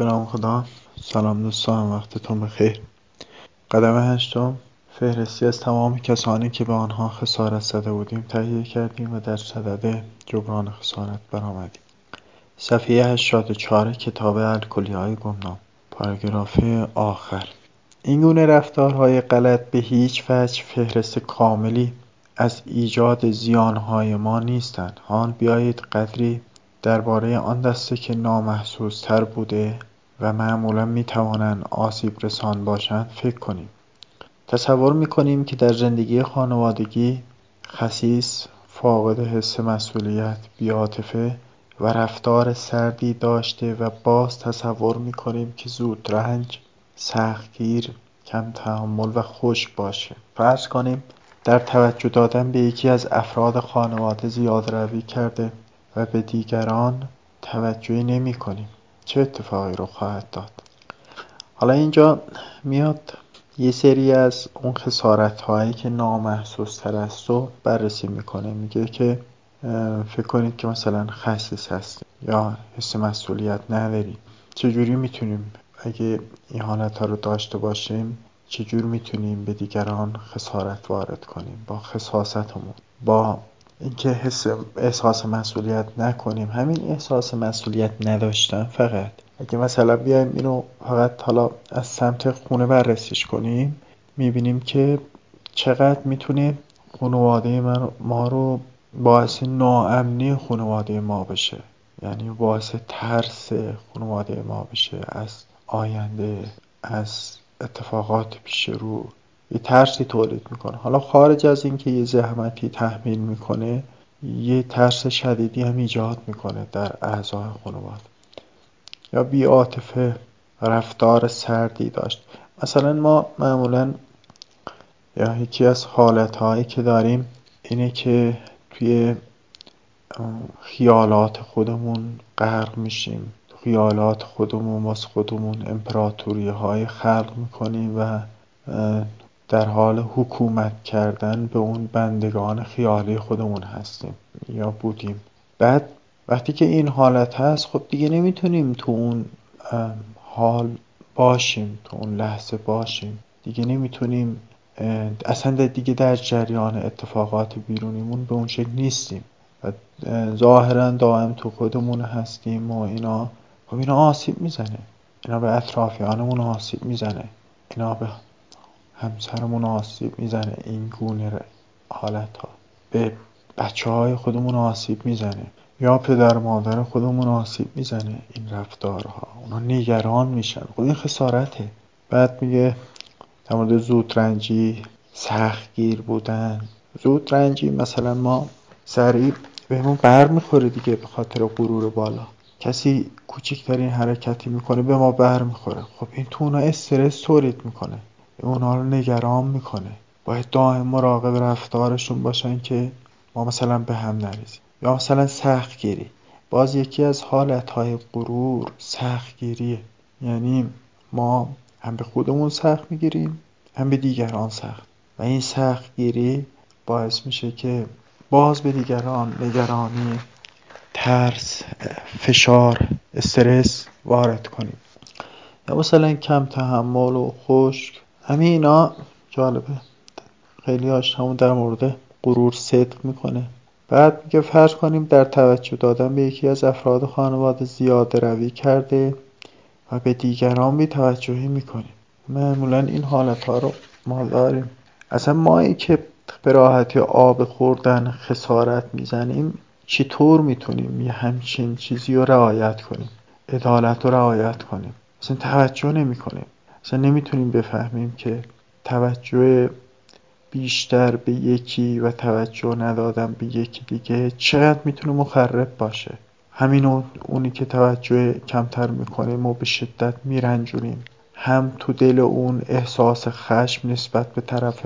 به نام خدا. سلام دوستان، وقتتون بخیر. قدم هشتم، فهرستی از تمام کسانی که به آنها خسارت زده بودیم تهیه کردیم و در صدد جبران خسارت برآمدیم. صفحه 84 کتاب الکلیه‌های گمنام، پاراگراف آخر. این گونه رفتارهای غلط به هیچ وجه فهرست کاملی از ایجاد زیانهای ما نیستند. هان بیایید قدری درباره آن دسته که نامحسوس تر بوده و معمولا میتوانند آسیب رسان باشند فکر کنیم. تصور میکنیم که در زندگی خانوادگی خسیس، فاقد حس مسئولیت، بی‌عاطفه و رفتار سردی داشته و باز تصور میکنیم که زودرنج، سختگیر، کم تحمل و خشک باشه. فرض کنیم در توجه دادن به یکی از افراد خانواده زیادروی کرده و به دیگران توجهی نمی کنیم. چه اتفاقی رو خواهد داد؟ حالا اینجا میاد یه سری از اون خسارت هایی که نامحسوس تر است رو بررسی میکنه. میگه که فکر کنید که مثلا خسیس هستید یا حس مسئولیت ندارید. چجوری میتونیم اگه این حالت ها رو داشته باشیم چجور میتونیم به دیگران خسارت وارد کنیم؟ با خساستمون، با اینکه احساس مسئولیت نکنیم. همین احساس مسئولیت نداشتن فقط، اگه مثلا بیایم اینو فقط حالا از سمت خونه بررسیش کنیم، میبینیم که چقدر میتونه خانواده ما رو باعث ناامنی خانواده ما بشه، یعنی باعث ترس خانواده ما بشه از آینده، از اتفاقات پیش رو. یه ترسی تولید میکنه. حالا خارج از این که یه زحمتی تحمیل میکنه، یه ترس شدیدی هم ایجاد میکنه در اعضای خانواده. یا بی‌عاطفه، رفتار سردی داشت. مثلا ما معمولا یا یکی از حالتهایی که داریم اینه که توی خیالات خودمون غرق میشیم. خیالات خودمون واسه خودمون امپراتوری های خلق میکنیم و در حال حکومت کردن به اون بندگان خیالی خودمون هستیم یا بودیم. بعد وقتی که این حالت هست، خب دیگه نمیتونیم تو اون حال باشیم، تو اون لحظه باشیم. دیگه نمیتونیم اصلا دیگه در جریان اتفاقات بیرونیمون به اون شکل نیستیم و ظاهرا دائم تو خودمون هستیم و اینا. خب اینا آسیب میزنه، اینا به اطرافیانمون آسیب میزنه، اینا به همسرمون آسیب میزنه. این گونه حالت ها به بچه های خودمون آسیب میزنه یا پدر مادر خودمون آسیب میزنه. این رفتارها اونا نگران میشن. خب این خسارته. بعد میگه در مورد زودرنجی، سختگیر بودن. زودرنجی مثلا ما سریع بهمون بر میخوره دیگه به خاطر غرور بالا. کسی کوچکترین حرکتی میکنه به ما بر میخوره. خب این تو اونا استرس تولید میکنه، اونا رو نگران میکنه. باید دائم مراقب رفتارشون باشن که ما مثلا به هم نریزیم. یا مثلا سختگیری، باز یکی از حالتهای غرور سختگیریه. یعنی ما هم به خودمون سخت میگیریم هم به دیگران سخت و این سختگیری باعث میشه که باز به دیگران نگرانی، ترس، فشار، استرس وارد کنیم. یا مثلا کم تحمل و خشک. همه اینا جالبه، خیلی هاش همون در مورد غرور صدق میکنه. بعد میگه فرض کنیم در توجه دادن به یکی از افراد خانواده زیاده روی کرده و به دیگران بی توجهی میکنیم. معمولا این حالت ها رو ما داریم. اصلا مایی که به راحتی آب خوردن خسارت میزنیم، چطور میتونیم یه همچین چیزی رو رعایت کنیم، عدالت رو رعایت کنیم؟ اصلا توجه نمی کنیم. اصلا نمیتونیم بفهمیم که توجه بیشتر به یکی و توجه ندادن به یکی دیگه چقدر میتونه مخرب باشه. همین اونی که توجه کمتر میکنیم و به شدت میرنجونیم. هم تو دل اون احساس خشم نسبت به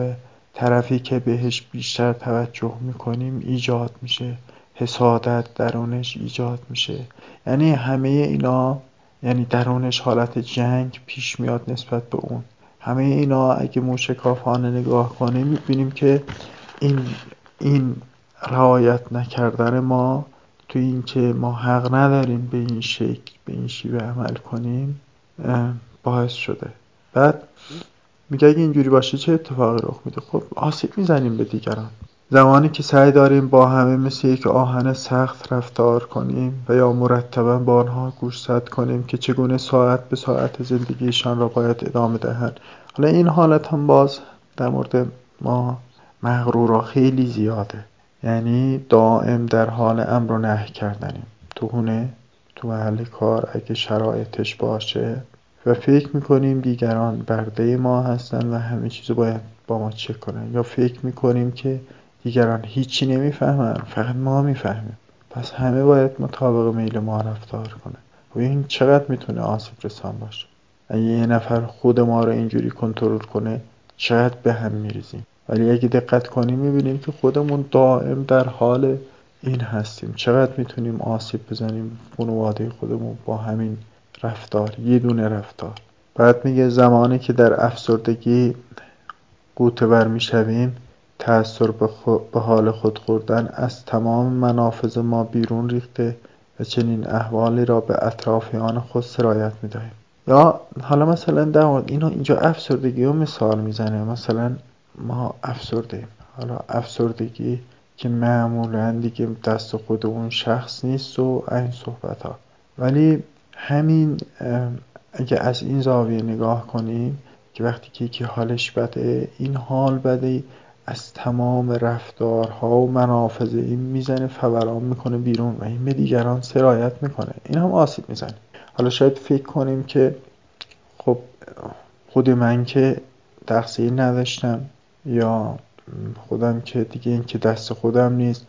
طرفی که بهش بیشتر توجه میکنیم ایجاد میشه. حسادت درونش ایجاد میشه. یعنی همه اینا، یعنی درونش حالت جنگ پیش میاد نسبت به اون. همه اینا اگه موشکافانه نگاه کنیم میبینیم که این رعایت نکردن ما تو این که ما حق نداریم به این شکل، به این شیوه عمل کنیم، باعث شده. بعد میگه اگه اینجوری باشه چه اتفاقی رخ میده؟ خب آسیب میزنیم به دیگران. زمانی که سعی داریم با همه مثل یک آهن سخت رفتار کنیم و یا مرتباً با آنها گوشزد کنیم که چگونه ساعت به ساعت زندگیشان را باید ادامه دهند. حالا این حالت هم باز در مورد ما مغرورا خیلی زیاده، یعنی دائم در حال امر و نهی کردنیم، تو خونه، تو محل کار اگه شرایطش باشه، و فکر میکنیم دیگران برده ما هستن و همه چیزو باید با ما چک کنن، یا فکر میکنیم که دیگران هیچی نمیفهمن، فقط ما میفهمیم، پس همه باید مطابق میل ما رفتار کنن. و این چقدر میتونه آسیب رسان باشه؟ اگه یه نفر خود ما رو اینجوری کنترل کنه چقدر به هم میریزیم. ولی اگه دقت کنیم میبینیم که خودمون دائم در حال این هستیم. چقدر میتونیم آسیب بزنیم خانواده خودمون با همین رفتار، یه دونه رفتار. بعد میگه زمانی که در افسردگی غوطه ور میشویم، تأثیر به حال خود خوردن از تمام منافذ ما بیرون ریخته و چنین احوالی را به اطرافیان خود سرایت میدهیم. یا حالا مثلا در مورد اینجا افسردگی رو مثال میزنه، مثلا ما افسرده‌ایم، حالا افسردگی که معمولا دیگه دست خود اون شخص نیست و این صحبت ها، ولی همین اگه از این زاویه نگاه کنیم که وقتی که یکی حالش بده، این حال بده از تمام رفتارها و منافذ این میزنه، فوران میکنه بیرون و این به دیگران سرایت میکنه، این هم آسیب میزنه. حالا شاید فکر کنیم که خب خود من که تقصیر نداشتم، یا خودم که دیگه این که دست خودم نیست.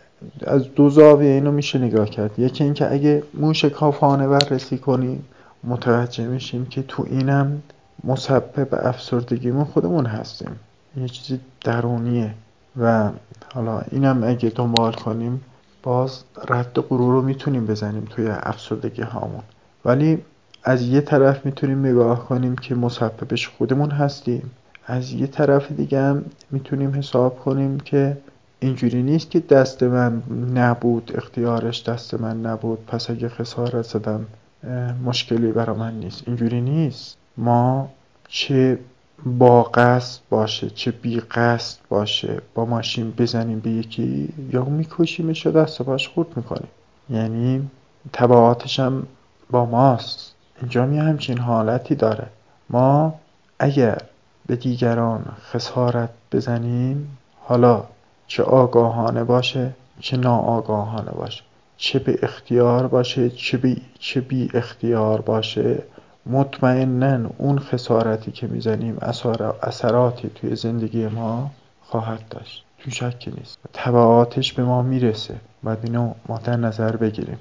از دو زاویه اینو میشه نگاه کرد. یکی این که اگه موشکافانه بررسی کنیم متوجه میشیم که تو اینم مسبب افسردگیمون خودمون هستیم، یه چیزی درونیه. و حالا اینم اگه دنبال کنیم باز رد غرور رو میتونیم بزنیم توی افسردگی هامون. ولی از یه طرف میتونیم نگاه کنیم که مسببش خودمون هستیم، از یه طرف دیگه هم میتونیم حساب کنیم که اینجوری نیست که دست من نبود، اختیارش دست من نبود، پس اگه خسارت زدم مشکلی برا من نیست. اینجوری نیست. ما چه با قصد باشه چه بی قصد باشه با ماشین بزنیم به یکی، یا میکشیمش یا دست و پاش خورد میکنیم، یعنی تبعاتش هم با ماست. اینجا همچین حالتی داره. ما اگر به دیگران خسارت بزنیم، حالا چه آگاهانه باشه چه ناآگاهانه باشه، چه به اختیار باشه چه بی اختیار باشه، مطمئناً اون خسارتی که میزنیم اثراتی توی زندگی ما خواهد داشت، تو شکی نیست، تبعاتش به ما میرسه. باید اینو ما در نظر بگیریم.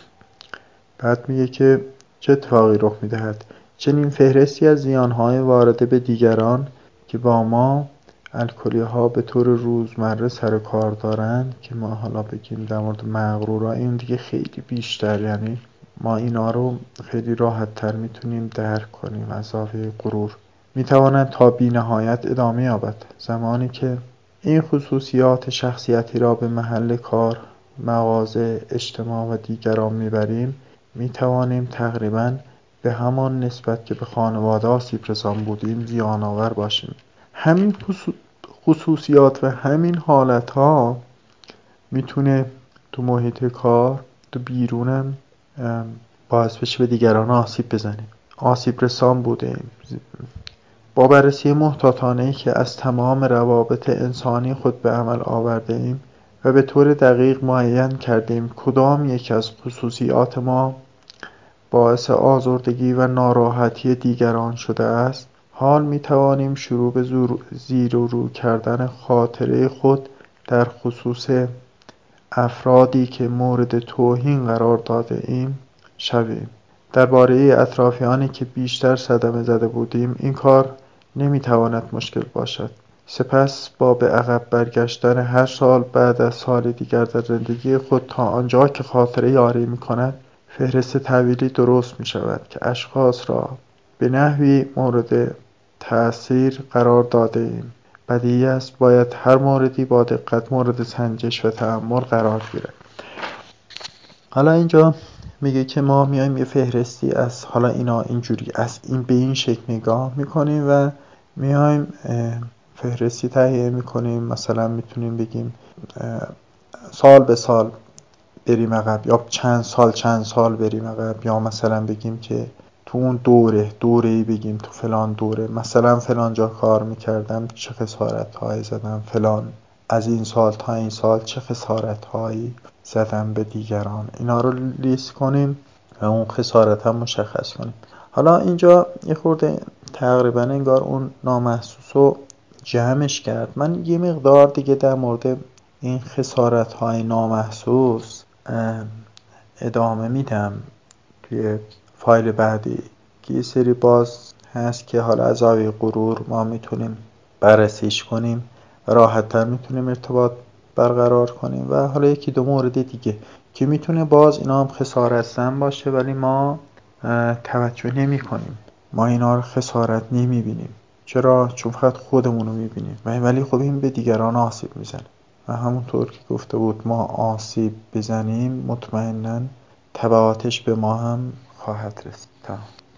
بعد میگه که چه اتفاقی رخ میدهد. چنین فهرستی از زیانهای وارده به دیگران که با ما الکلی ها به طور روزمره سر کار دارند، که ما حالا بگیم در مورد مغرورا این دیگه خیلی بیشتر، یعنی ما اینا رو خیلی راحت تر میتونیم درک کنیم از زاویه غرور، میتوانند تا بی نهایت ادامه یابد. زمانی که این خصوصیات شخصیتی را به محل کار، مغازه، اجتماع و دیگران میبریم، میتوانیم تقریباً به همان نسبت که به خانواده آسیب رسان بودیم زیان آور باشیم. همین خصوصیات و همین حالتها میتونه تو محیط کار، تو بیرونم باعث بشه به دیگران آسیب بزنیم، آسیب رسان بودیم. با بررسی محتاطانه‌ای که از تمام روابط انسانی خود به عمل آورده‌ایم و به طور دقیق معین کردیم کدام یک از خصوصیات ما باعث آزردگی و ناراحتی دیگران شده است، حال می‌توانیم شروع به زیر و رو کردن خاطره خود در خصوص افرادی که مورد توهین قرار داده‌ایم شویم. درباره اطرافیانی که بیشتر صدمه زده بودیم این کار نمی‌تواند مشکل باشد. سپس با به عقب برگشتن هر سال بعد از سال دیگر در زندگی خود تا آنجا که خاطره یاری می‌کند، فهرست طویلی درست می‌شود که اشخاص را به نحوی مورد تأثیر قرار داده‌ایم. بدیهی است باید هر موردی با دقت مورد سنجش و تأمل قرار گیرد. حالا اینجا میگه که ما میایم یه فهرستی از حالا اینا اینجوری از این به این شکل نگاه میکنیم و میایم فهرستی تهیه میکنیم. مثلا میتونیم بگیم سال به سال بریم عقب، یا چند سال بریم عقب، یا مثلا بگیم که تو اون دوره‌ای بگیم تو فلان دوره مثلا فلان جا کار میکردم چه خسارت هایی زدم، فلان از این سال تا این سال چه خسارت هایی زدم به دیگران. اینا رو لیست کنیم و اون خسارت هم مشخص کنیم. حالا اینجا یه خورده تقریبا انگار اون نامحسوس رو جمعش کرد. من یه مقدار دیگه در مورد این خسارت های نامحسوس ادامه میدم توی فایل بعدی که یه سری باز هست که حالا از زاویه غرور ما میتونیم بررسیش کنیم و راحت‌تر میتونیم ارتباط برقرار کنیم. و حالا یکی دو مورد دیگه که میتونه باز اینا هم خسارت زن باشه ولی ما توجه نمی کنیم، ما اینا رو خسارت نمی بینیم. چرا؟ چون فقط خودمون رو میبینیم ولی خب این به دیگران آسیب میزنه و همونطور که گفته بود ما آسیب بزنیم مطمئناً تبعاتش به ما هم خواهد رسید.